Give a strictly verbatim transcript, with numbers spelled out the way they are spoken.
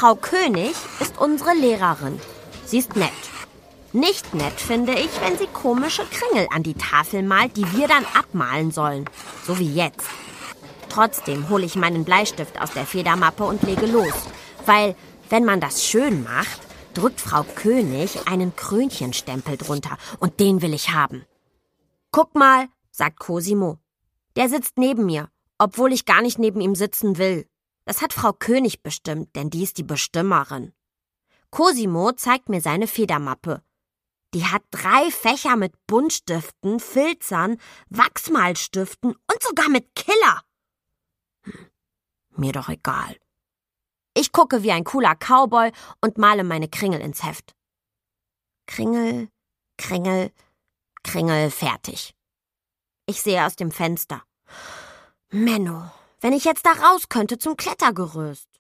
Frau König ist unsere Lehrerin. Sie ist nett. Nicht nett finde ich, wenn sie komische Kringel an die Tafel malt, die wir dann abmalen sollen. So wie jetzt. Trotzdem hole ich meinen Bleistift aus der Federmappe und lege los. Weil, wenn man das schön macht, drückt Frau König einen Krönchenstempel drunter. Und den will ich haben. Guck mal, sagt Cosimo. Der sitzt neben mir, obwohl ich gar nicht neben ihm sitzen will. Das hat Frau König bestimmt, denn die ist die Bestimmerin. Cosimo zeigt mir seine Federmappe. Die hat drei Fächer mit Buntstiften, Filzern, Wachsmalstiften und sogar mit Killer. Hm, mir doch egal. Ich gucke wie ein cooler Cowboy und male meine Kringel ins Heft. Kringel, Kringel, Kringel, fertig. Ich sehe aus dem Fenster. Menno, wenn ich jetzt da raus könnte zum Klettergerüst.